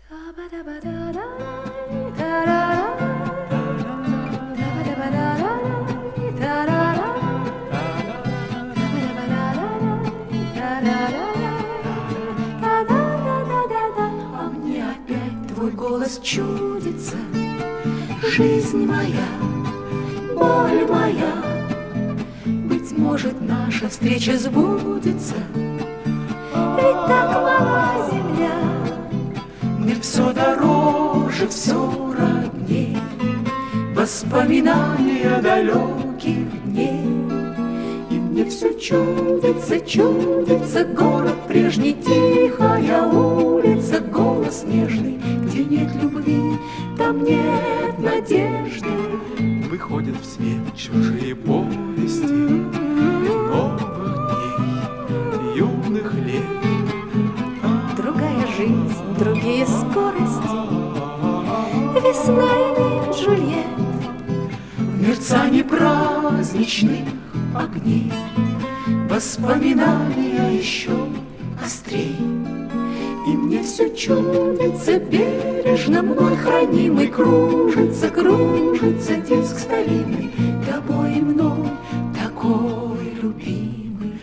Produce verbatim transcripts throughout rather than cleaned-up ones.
А мне опять твой голос чудится, жизнь моя, боль моя. Быть может, наша встреча сбудется, ведь так мала земля. Мне все дороже, все родней воспоминания далеких дней. И мне все чудится, чудится город прежний, тихая улица, голос нежный. Где нет любви, там нет надежды. Выходят в свет чужие повести новых дней, юных лет. Другая жизнь, другие скорости, весна и Джульет. В мерцании праздничных огней воспоминания еще острей. И мне все чудится, бережно мной хранимый, кружится, кружится диск старинный, тобой и мной такой любимый.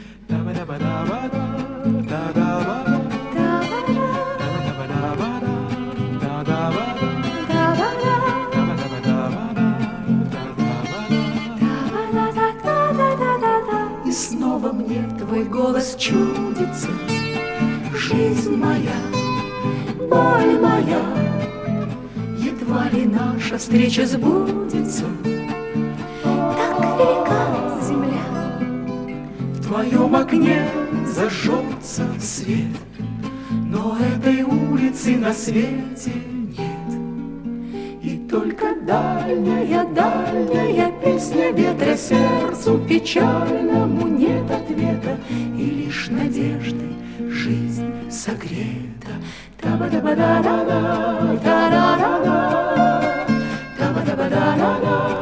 И снова мне твой голос чудится, жизнь моя, боль моя. Едва ли наша встреча сбудется, так велика земля. В твоем окне зажжется свет, но этой улицы на свете нет. И только дальняя, дальняя песня ветра сердцу печальному нет ответа, и лишь надеждой жизнь согрета. Таба-таба-да-да-да, та-да-да-да, таба-таба-да-да-да.